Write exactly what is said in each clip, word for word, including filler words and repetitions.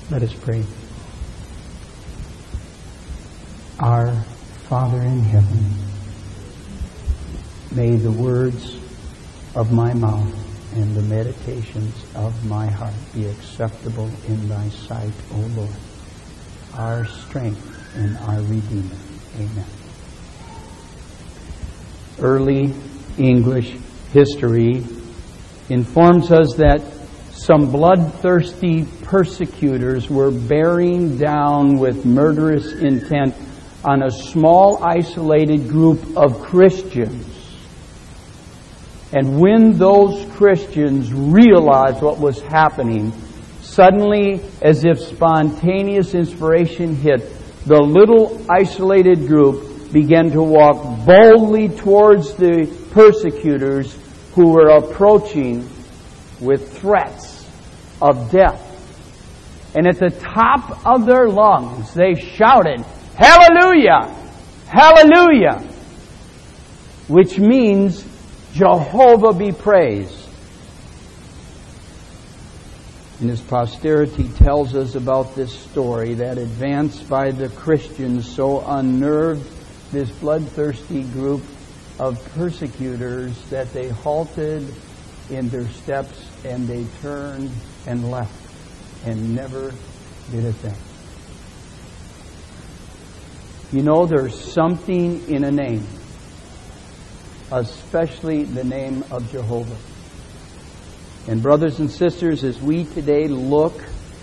Let us pray. Our Father in heaven, may the words of my mouth and the meditations of my heart be acceptable in thy sight, O Lord, our strength and our Redeemer. Amen. Early English history informs us that some bloodthirsty persecutors were bearing down with murderous intent on a small, isolated group of Christians. And when those Christians realized what was happening, suddenly, as if spontaneous inspiration hit, the little isolated group began to walk boldly towards the persecutors who were approaching with threats of death. And at the top of their lungs, they shouted, "Hallelujah! Hallelujah!" which means Jehovah be praised. And his posterity tells us about this story that advanced by the Christians so unnerved this bloodthirsty group of persecutors that they halted in their steps and they turned and left and never did a thing. You know, there's something in a name, especially the name of Jehovah. And brothers and sisters, as we today look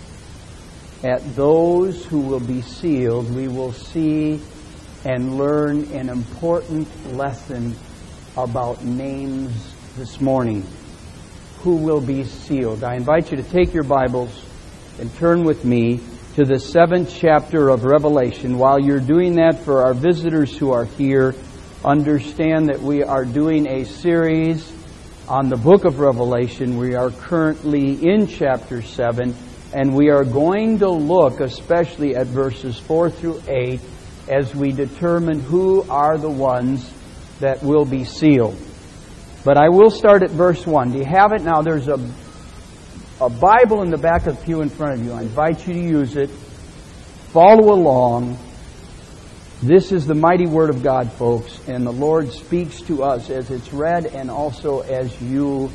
at those who will be sealed, we will see and learn an important lesson about names this morning. Who will be sealed? I invite you to take your Bibles and turn with me to the seventh chapter of Revelation. While you're doing that, for our visitors who are here, understand that we are doing a series on the book of Revelation. We are currently in chapter seven, and we are going to look especially at verses four through eight as we determine who are the ones that will be sealed. But I will start at verse one. Do you have it? Now there's a, a Bible in the back of the pew in front of you. I invite you to use it. Follow along. This is the mighty Word of God, folks, and the Lord speaks to us as it's read and also as you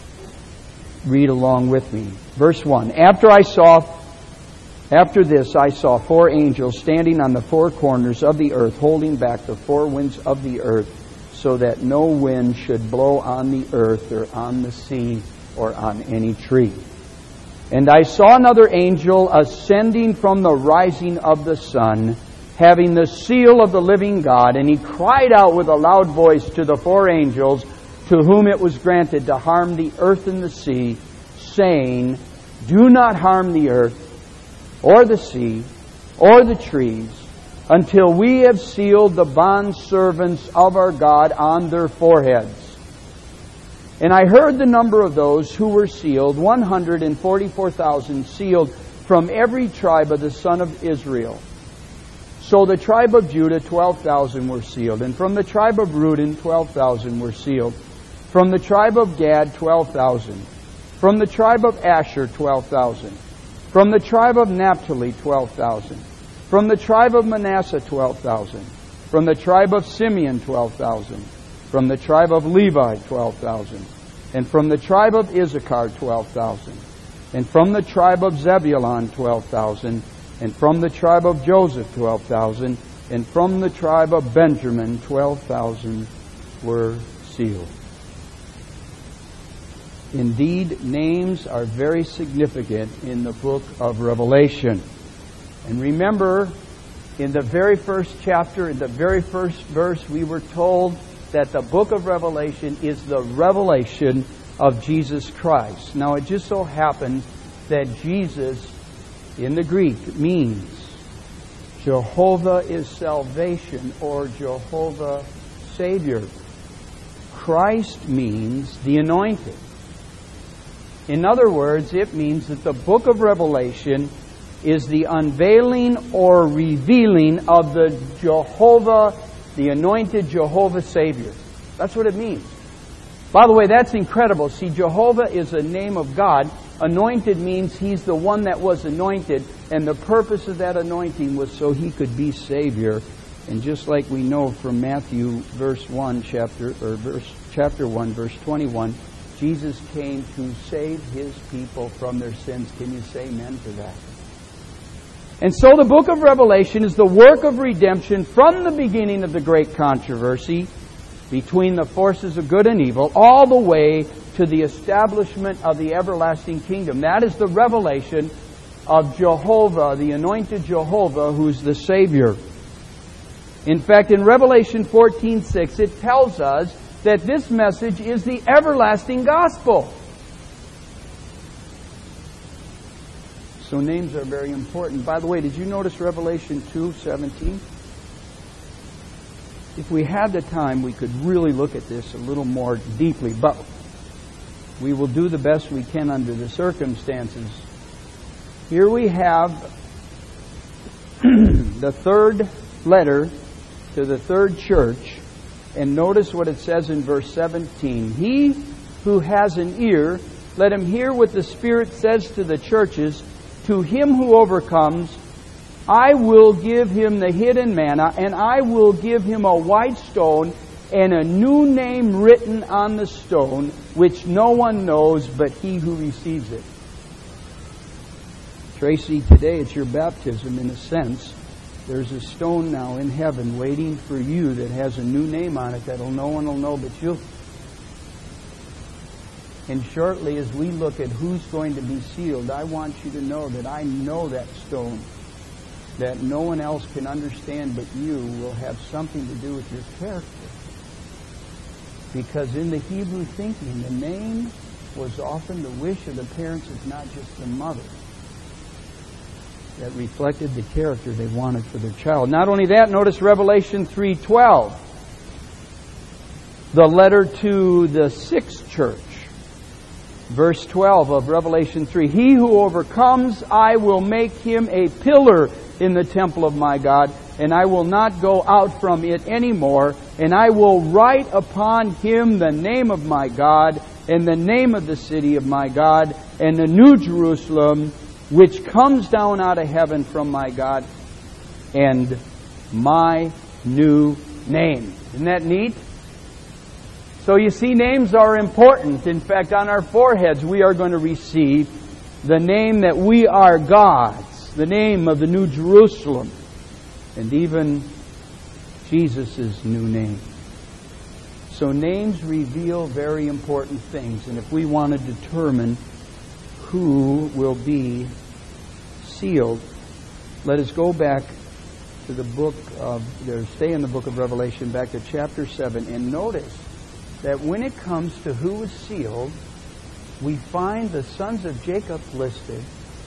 read along with me. Verse one. After I saw, after this I saw four angels standing on the four corners of the earth, holding back the four winds of the earth, so that no wind should blow on the earth or on the sea or on any tree. And I saw another angel ascending from the rising of the sun, having the seal of the living God, and he cried out with a loud voice to the four angels to whom it was granted to harm the earth and the sea, saying, "Do not harm the earth, or the sea, or the trees, until we have sealed the bondservants of our God on their foreheads." And I heard the number of those who were sealed, one hundred forty-four thousand sealed from every tribe of the son of Israel. So the tribe of Judah, twelve thousand were sealed. And from the tribe of Reuben, twelve thousand were sealed. From the tribe of Gad, twelve thousand. From the tribe of Asher, twelve thousand. From the tribe of Naphtali, twelve thousand. From the tribe of Manasseh, twelve thousand. From the tribe of Simeon, twelve thousand. From the tribe of Levi, twelve thousand. And from the tribe of Issachar, twelve thousand. And from the tribe of Zebulun, twelve thousand. And from the tribe of Joseph, twelve thousand. And from the tribe of Benjamin, twelve thousand were sealed. Indeed, names are very significant in the book of Revelation. And remember, in the very first chapter, in the very first verse, we were told that the book of Revelation is the revelation of Jesus Christ. Now, it just so happens that Jesus, in the Greek, means Jehovah is salvation, or Jehovah Savior. Christ means the anointed. In other words, it means that the book of Revelation is the unveiling or revealing of the Jehovah, the anointed Jehovah Savior. That's what it means. By the way, that's incredible. See, Jehovah is a name of God, Anointed means He's the one that was anointed, and the purpose of that anointing was so He could be Savior. And just like we know from Matthew verse one, chapter or verse chapter one, verse twenty-one, Jesus came to save His people from their sins. Can you say amen to that? And so the book of Revelation is the work of redemption from the beginning of the great controversy between the forces of good and evil, all the way to the establishment of the everlasting kingdom. That is the revelation of Jehovah, the anointed Jehovah, who's the Savior. In fact, in Revelation fourteen six, it tells us that this message is the everlasting gospel. So names are very important. By the way, did you notice Revelation two seventeen? If we had the time, we could really look at this a little more deeply, but we will do the best we can under the circumstances. Here we have the third letter to the third church, and notice what it says in verse seventeen. He who has an ear, let him hear what the Spirit says to the churches. To him who overcomes, I will give him the hidden manna, and I will give him a white stone and a new name written on the stone, which no one knows but he who receives it. Tracy, today it's your baptism in a sense. There's a stone now in heaven waiting for you that has a new name on it that no one will know but you. And shortly, as we look at who's going to be sealed, I want you to know that I know that stone, that no one else can understand but you, will have something to do with your character. Because in the Hebrew thinking, the name was often the wish of the parents, if not just the mother, that reflected the character they wanted for their child. Not only that, notice Revelation three twelve, the letter to the sixth church. Verse twelve of Revelation three, He who overcomes, I will make him a pillar in the temple of my God, and I will not go out from it anymore, and I will write upon him the name of my God, and the name of the city of my God, and the new Jerusalem, which comes down out of heaven from my God, and my new name. Isn't that neat? So you see, names are important. In fact, on our foreheads we are going to receive the name that we are God's, the name of the New Jerusalem, and even Jesus' new name. So names reveal very important things, and if we want to determine who will be sealed, let us go back to the book of, or stay in the book of Revelation, back to chapter seven, and notice that when it comes to who is sealed, we find the sons of Jacob listed,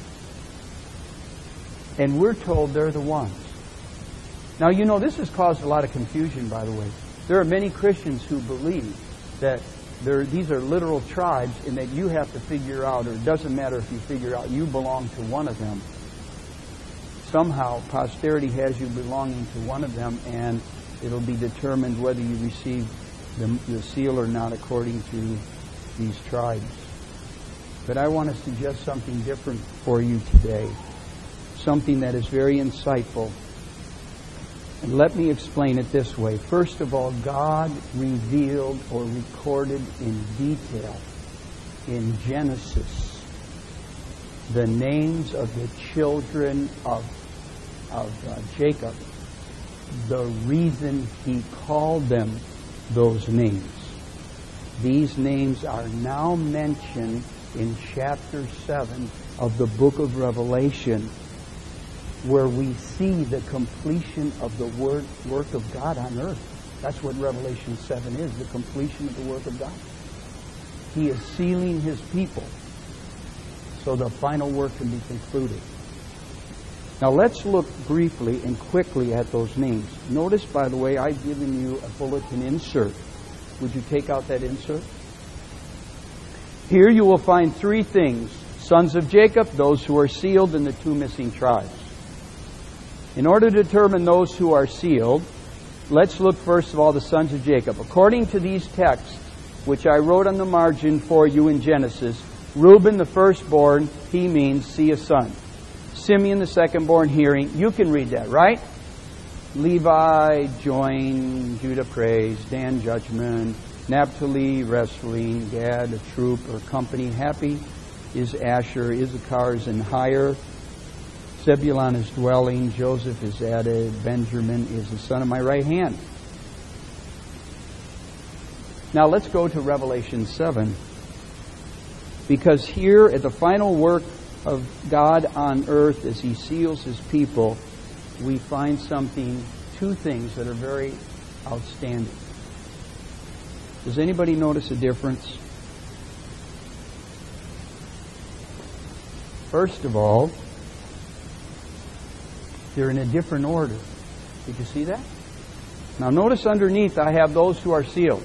and we're told they're the ones. Now, you know, this has caused a lot of confusion, by the way. There are many Christians who believe that there, these are literal tribes and that you have to figure out, or it doesn't matter if you figure out you belong to one of them. Somehow, posterity has you belonging to one of them, and it'll be determined whether you receive The, the seal or not according to these tribes. But I want to suggest something different for you today. Something that is very insightful. And let me explain it this way. First of all, God revealed or recorded in detail in Genesis the names of the children of, of uh, Jacob. The reason He called them those names. These names are now mentioned in chapter seven of the book of Revelation, where we see the completion of the word, work of God on earth. That's what Revelation seven is, the completion of the work of God. He is sealing His people so the final work can be concluded. Now let's look briefly and quickly at those names. Notice, by the way, I've given you a bulletin insert. Would you take out that insert? Here you will find three things. Sons of Jacob, those who are sealed, and the two missing tribes. In order to determine those who are sealed, let's look first of all the sons of Jacob. According to these texts, which I wrote on the margin for you in Genesis, Reuben, the firstborn, he means see a son. Simeon, the secondborn, hearing. You can read that, right? Levi, join. Judah, praise. Dan, judgment. Naphtali, wrestling. Gad, a troop or company. Happy is Asher. Issachar is in hire. Zebulun is dwelling. Joseph is added. Benjamin is the son of my right hand. Now let's go to Revelation seven. Because here at the final work of God on earth as He seals His people, we find something, two things that are very outstanding. Does anybody notice a difference? First of all, they're in a different order. Did you see that? Now notice underneath I have those who are sealed.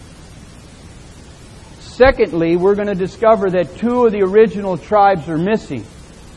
Secondly, we're going to discover that two of the original tribes are missing.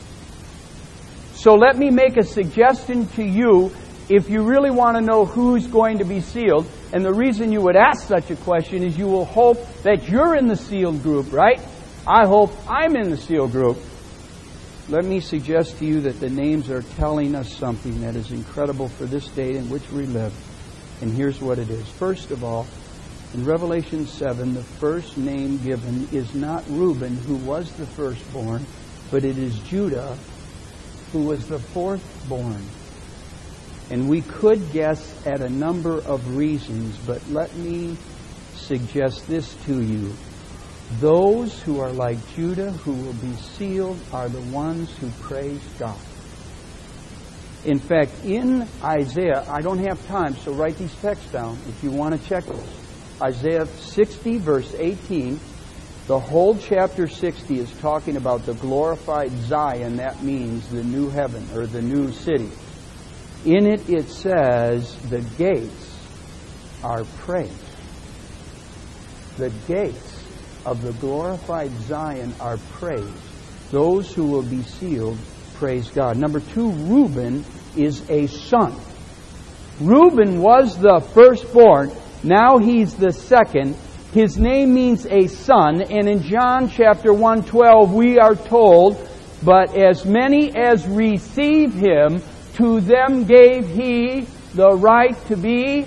So let me make a suggestion to you if you really want to know who's going to be sealed. And the reason you would ask such a question is you will hope that you're in the sealed group, right? I hope I'm in the sealed group. Let me suggest to you that the names are telling us something that is incredible for this day in which we live. And here's what it is. First of all, in Revelation seven, the first name given is not Reuben, who was the firstborn, but it is Judah, who was the fourthborn. And we could guess at a number of reasons, but let me suggest this to you. Those who are like Judah, who will be sealed, are the ones who praise God. In fact, in Isaiah, I don't have time, so write these texts down if you want to check this. Isaiah sixty, verse eighteen, the whole chapter sixty is talking about the glorified Zion. That means the new heaven or the new city. In it, it says, the gates are praised. The gates of the glorified Zion are praised. Those who will be sealed, praise God. Number two, Reuben is a son. Reuben was the firstborn. Now he's the second. His name means a son. And in John chapter one twelve, we are told, but as many as receive him, to them gave he the right to be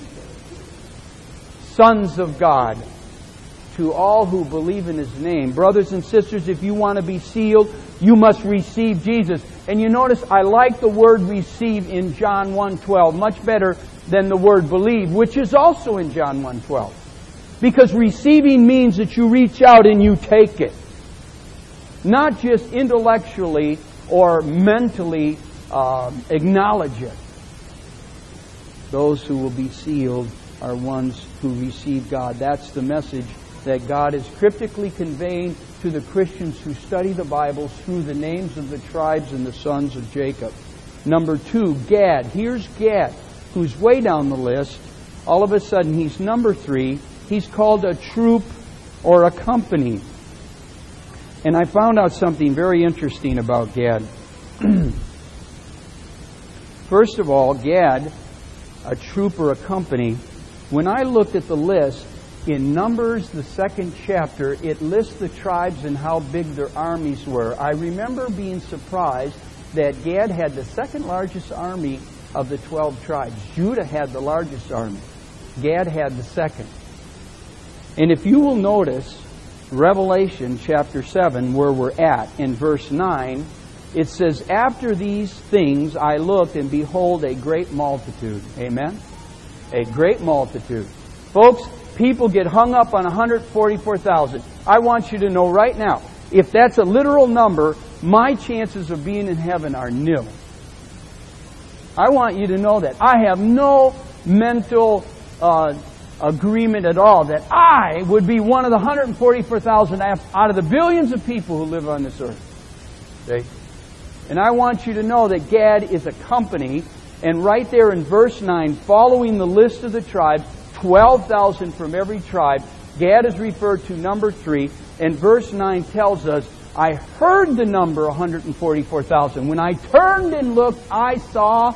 sons of God. To all who believe in His name. Brothers and sisters, if you want to be sealed, you must receive Jesus. And you notice I like the word receive in John one twelve much better than the word believe, which is also in John one twelve. Because receiving means that you reach out and you take it. Not just intellectually or mentally um, acknowledge it. Those who will be sealed are ones who receive God. That's the message that God is cryptically conveying to the Christians who study the Bible through the names of the tribes and the sons of Jacob. Number two, Gad. Here's Gad, who's way down the list. All of a sudden, he's number three. He's called a troop or a company. And I found out something very interesting about Gad. First of all, Gad, a troop or a company, when I looked at the list, in Numbers, the second chapter, it lists the tribes and how big their armies were. I remember being surprised that Gad had the second largest army of the twelve tribes. Judah had the largest army. Gad had the second. And if you will notice, Revelation chapter seven, where we're at, in verse nine, it says, after these things I looked, and behold, a great multitude. Amen? A great multitude. Folks, people get hung up on one hundred forty-four thousand. I want you to know right now, if that's a literal number, my chances of being in heaven are nil. I want you to know that. I have no mental uh, agreement at all that I would be one of the one hundred forty-four thousand out of the billions of people who live on this earth. Okay? And I want you to know that Gad is a company, and right there in verse nine, following the list of the tribes, twelve thousand from every tribe. Gad is referred to number three. And verse nine tells us, I heard the number one hundred forty-four thousand. When I turned and looked, I saw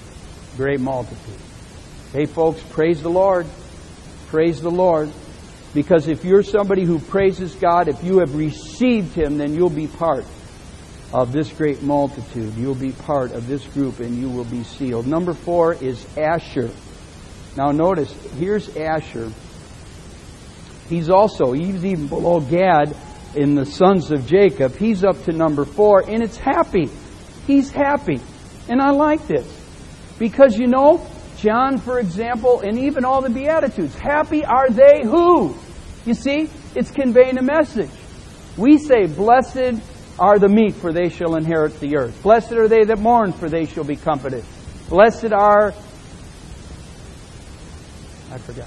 great multitude. Hey folks, praise the Lord. Praise the Lord. Because if you're somebody who praises God, if you have received Him, then you'll be part of this great multitude. You'll be part of this group and you will be sealed. Number four is Asher. Now notice, here's Asher. He's also, he's even below Gad in the sons of Jacob. He's up to number four, and it's happy. He's happy. And I like this. Because, you know, John, for example, and even all the Beatitudes, happy are they who? You see, it's conveying a message. We say, blessed are the meek, for they shall inherit the earth. Blessed are they that mourn, for they shall be comforted. Blessed are... I forgot.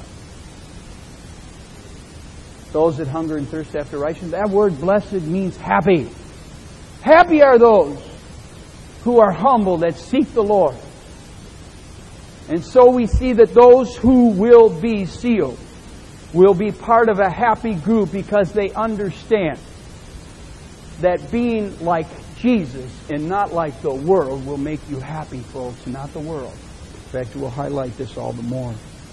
Those that hunger and thirst after righteousness. That word blessed means happy. Happy are those who are humble, that seek the Lord. And so we see that those who will be sealed will be part of a happy group because they understand that being like Jesus and not like the world will make you happy, folks, not the world. In fact, we'll highlight this all the more.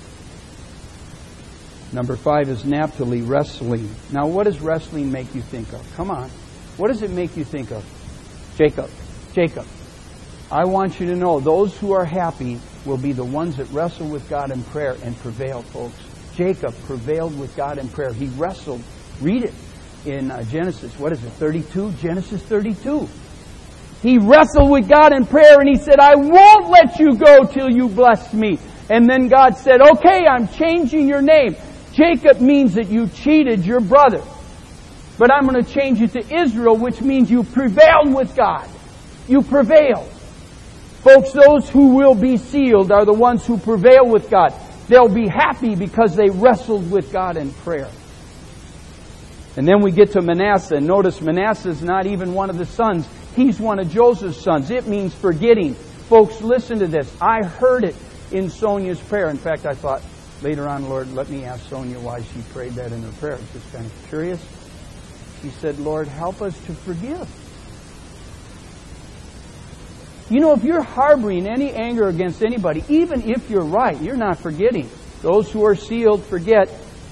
Number five is Naphtali, wrestling. Now, what does wrestling make you think of? Come on. What does it make you think of? Jacob. Jacob. I want you to know, those who are happy will be the ones that wrestle with God in prayer and prevail, folks. Jacob prevailed with God in prayer. He wrestled. Read it in uh, Genesis. What is it, thirty-two? Genesis thirty-two. He wrestled with God in prayer and he said, I won't let you go till you bless me. And then God said, okay, I'm changing your name. Jacob means that you cheated your brother. But I'm going to change it to Israel, which means you prevailed with God. You prevailed. Folks, those who will be sealed are the ones who prevail with God. They'll be happy because they wrestled with God in prayer. And then we get to Manasseh. And notice Manasseh is not even one of the sons. He's one of Joseph's sons. It means forgetting. Folks, listen to this. I heard it in Sonia's prayer. In fact, I thought, later on, Lord, let me ask Sonia why she prayed that in her prayer. It's just kind of curious. She said, Lord, help us to forgive. You know, if you're harboring any anger against anybody, even if you're right, you're not forgetting. Those who are sealed forget.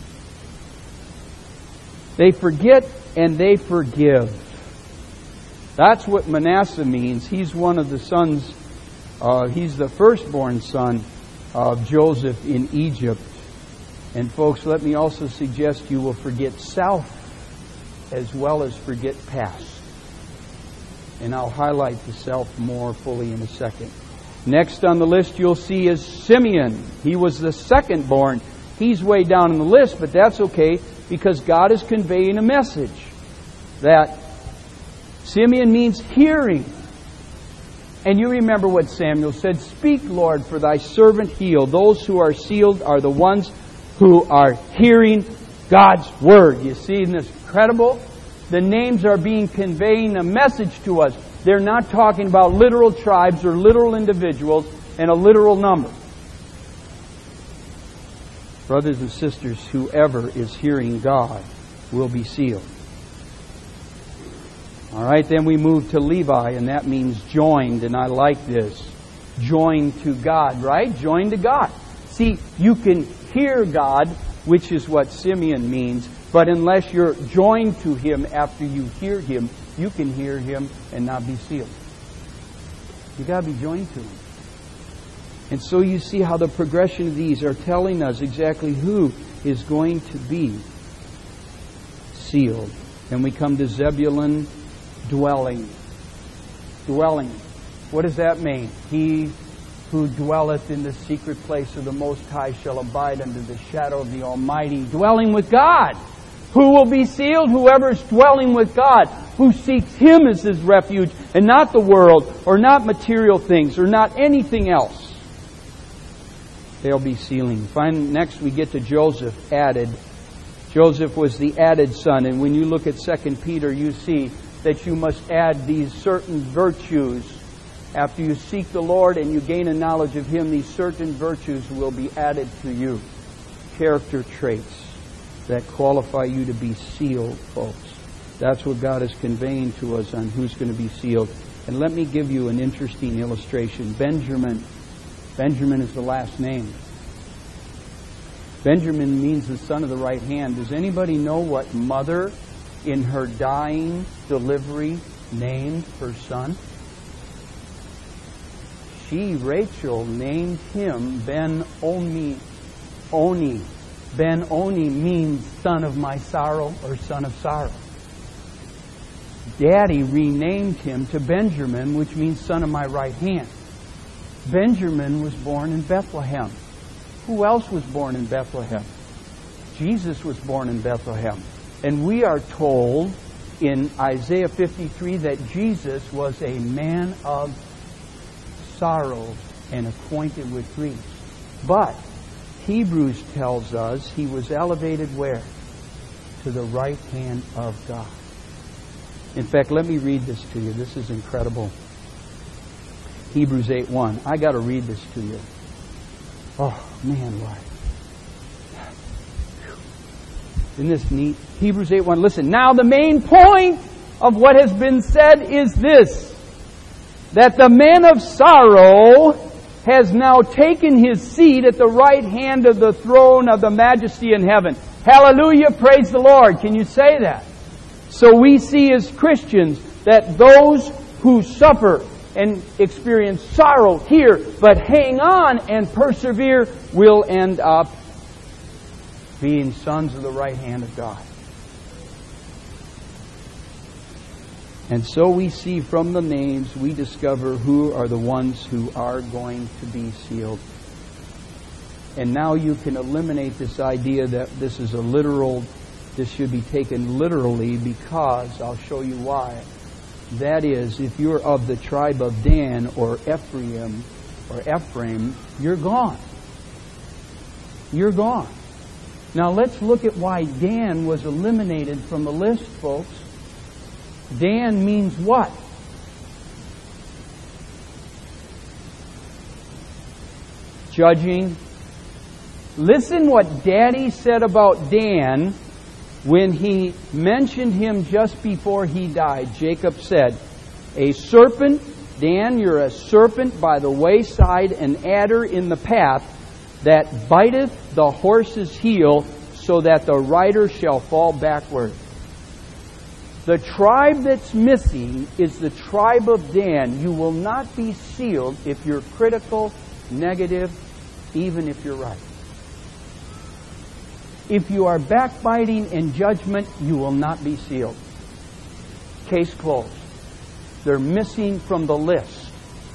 They forget and they forgive. That's what Manasseh means. He's one of the sons, uh, he's the firstborn son of Joseph in Egypt. And folks, let me also suggest you will forget self as well as forget past. And I'll highlight the self more fully in a second. Next on the list you'll see is Simeon. He was the second born. He's way down in the list, but that's okay because God is conveying a message. That Simeon means hearing. And you remember what Samuel said, speak, Lord, for thy servant heal. Those who are sealed are the ones who are hearing God's word. You see, isn't this incredible? The names are being conveying a message to us. They're not talking about literal tribes or literal individuals and a literal number. Brothers and sisters, whoever is hearing God will be sealed. All right, then we move to Levi, and that means joined, and I like this. Joined to God, right? Joined to God. See, you can hear God, which is what Simeon means, but unless you're joined to Him after you hear Him, you can hear Him and not be sealed. You've got to be joined to Him. And so you see how the progression of these are telling us exactly who is going to be sealed. And we come to Zebulun, dwelling. Dwelling. What does that mean? He who dwelleth in the secret place of the Most High shall abide under the shadow of the Almighty. Dwelling with God. Who will be sealed? Whoever is dwelling with God. Who seeks Him as his refuge and not the world or not material things or not anything else. They'll be sealing. Finally, next we get to Joseph, added. Joseph was the added son. And when you look at Second Peter, you see that you must add these certain virtues. After you seek the Lord and you gain a knowledge of Him, these certain virtues will be added to you. Character traits that qualify you to be sealed, folks. That's what God is conveying to us on who's going to be sealed. And let me give you an interesting illustration. Benjamin. Benjamin is the last name. Benjamin means the son of the right hand. Does anybody know what mother in her dying delivery named her son? She, Rachel, named him Ben-Oni. Oni. Ben-Oni means son of my sorrow or son of sorrow. Daddy renamed him to Benjamin, which means son of my right hand. Benjamin was born in Bethlehem. Who else was born in Bethlehem? Jesus was born in Bethlehem. And we are told in Isaiah fifty-three that Jesus was a man of sorrows and acquainted with grief. But Hebrews tells us he was elevated where? To the right hand of God. In fact, let me read this to you. This is incredible. Hebrews eight one. I got to read this to you. Oh, man, why? Isn't this neat? Hebrews eight one. Listen, now the main point of what has been said is this: that the man of sorrow has now taken his seat at the right hand of the throne of the majesty in heaven. Hallelujah, praise the Lord. Can you say that? So we see as Christians that those who suffer and experience sorrow here, but hang on and persevere, will end up being sons of the right hand of God. And so we see from the names, we discover who are the ones who are going to be sealed. And now you can eliminate this idea that this is a literal, this should be taken literally, because I'll show you why. That is, if you're of the tribe of Dan or Ephraim or Ephraim, you're gone. You're gone. Now let's look at why Dan was eliminated from the list, folks. Dan means what? Judging. Listen what Daddy said about Dan when he mentioned him just before he died. Jacob said, "A serpent, Dan, you're a serpent by the wayside, an adder in the path, that biteth the horse's heel, so that the rider shall fall backward." The tribe that's missing is the tribe of Dan. You will not be sealed if you're critical, negative, even if you're right. If you are backbiting and judgment, you will not be sealed. Case closed. They're missing from the list.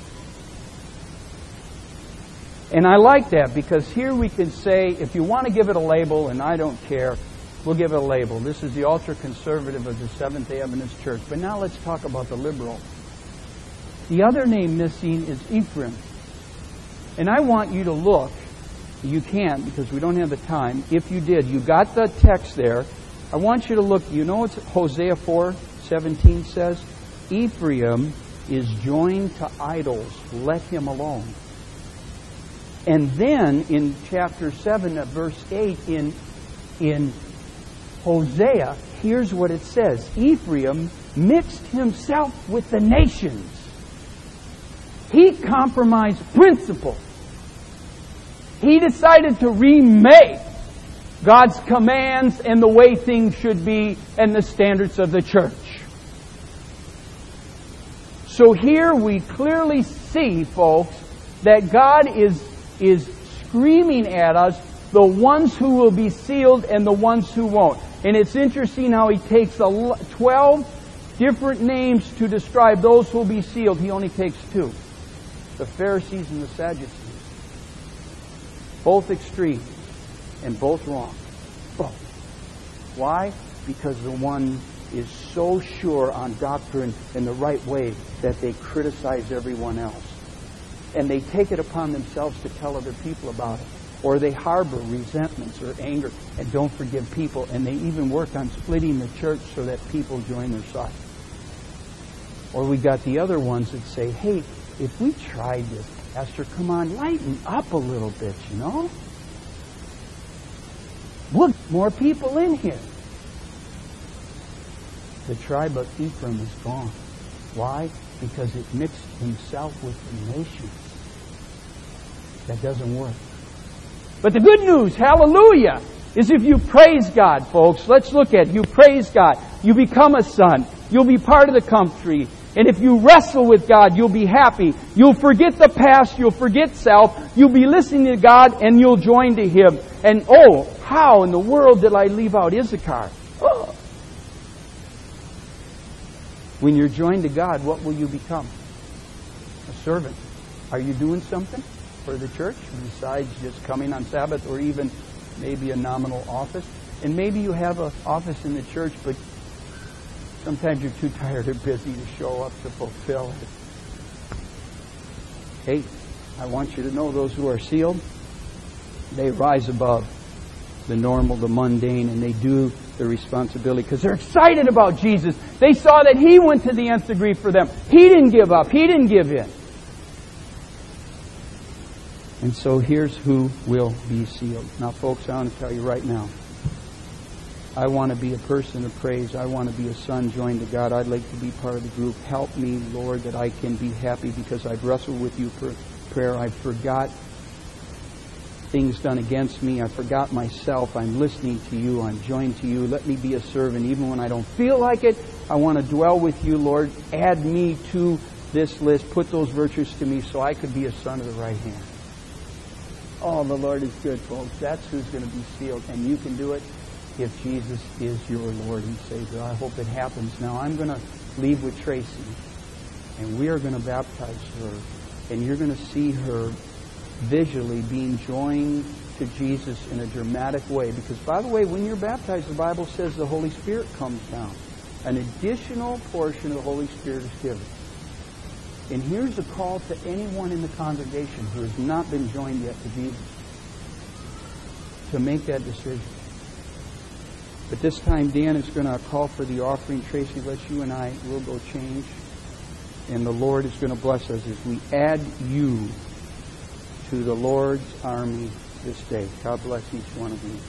And I like that, because here we can say, if you want to give it a label, and I don't care, we'll give it a label. This is the ultra-conservative of the Seventh-day Adventist Church. But now let's talk about the liberal. The other name missing is Ephraim. And I want you to look. You can't, because we don't have the time. If you did, you got the text there. I want you to look. You know what Hosea four seventeen says? Ephraim is joined to idols. Let him alone. And then in chapter seven, at verse eight, in, in Hosea, here's what it says. Ephraim mixed himself with the nations. He compromised principle. He decided to remake God's commands and the way things should be and the standards of the church. So here we clearly see, folks, that God is, is screaming at us, the ones who will be sealed and the ones who won't. And it's interesting how He takes twelve different names to describe those who will be sealed. He only takes two. The Pharisees and the Sadducees. Both extreme and both wrong. Both. Why? Because the one is so sure on doctrine and the right way that they criticize everyone else. And they take it upon themselves to tell other people about it. Or they harbor resentments or anger and don't forgive people. And they even work on splitting the church so that people join their side. Or we got the other ones that say, hey, if we tried this, Pastor, come on, lighten up a little bit, you know? Look, more people in here. The tribe of Ephraim is gone. Why? Because it mixed himself with the nations. That doesn't work. But the good news, hallelujah, is if you praise God, folks. Let's look at it. You praise God. You become a son. You'll be part of the country. And if you wrestle with God, you'll be happy. You'll forget the past. You'll forget self. You'll be listening to God and you'll join to Him. And oh, how in the world did I leave out Issachar? Oh. When you're joined to God, what will you become? A servant. Are you doing something for the church besides just coming on Sabbath or even maybe a nominal office? And maybe you have an office in the church, but sometimes you're too tired or busy to show up to fulfill it. Hey, I want you to know those who are sealed, they rise above the normal, the mundane, and they do the responsibility because they're excited about Jesus. They saw that He went to the nth degree for them. He didn't give up. He didn't give in. And so here's who will be sealed. Now, folks, I want to tell you right now, I want to be a person of praise. I want to be a son joined to God. I'd like to be part of the group. Help me, Lord, that I can be happy because I've wrestled with you for prayer. I forgot things done against me. I forgot myself. I'm listening to you. I'm joined to you. Let me be a servant even when I don't feel like it. I want to dwell with you, Lord. Add me to this list. Put those virtues to me so I could be a son of the right hand. Oh, the Lord is good, folks. That's who's going to be sealed. And you can do it if Jesus is your Lord and Savior. I hope it happens. Now, I'm going to leave with Tracy, and we are going to baptize her, and you're going to see her visually being joined to Jesus in a dramatic way. Because, by the way, when you're baptized, the Bible says the Holy Spirit comes down. An additional portion of the Holy Spirit is given. And here's a call to anyone in the congregation who has not been joined yet to Jesus to make that decision. But this time, Dan is going to call for the offering. Tracy, let you and I will go change. And the Lord is going to bless us as we add you to the Lord's army this day. God bless each one of you.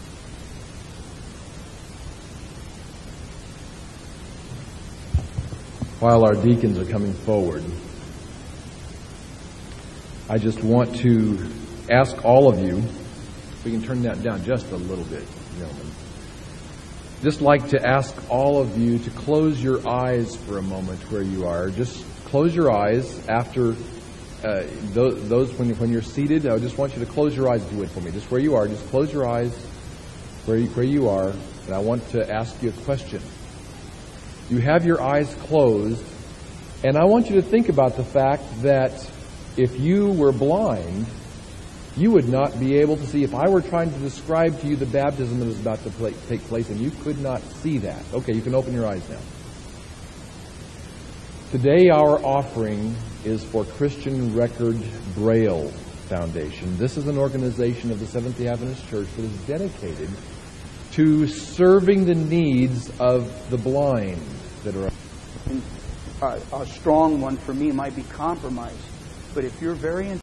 While our deacons are coming forward, I just want to ask all of you, if we can turn that down just a little bit, gentlemen. Just like to ask all of you to close your eyes for a moment where you are. Just close your eyes after uh, those, those when, you, when you're seated. I just want you to close your eyes and do it for me. Just where you are, just close your eyes where you, where you are. And I want to ask you a question. You have your eyes closed, and I want you to think about the fact that if you were blind, you would not be able to see. If I were trying to describe to you the baptism that is about to play, take place, and you could not see that. Okay, you can open your eyes now. Today our offering is for Christian Record Braille Foundation. This is an organization of the Seventh-day Adventist Church that is dedicated to serving the needs of the blind that are. A, a strong one for me might be compromised, but if you're very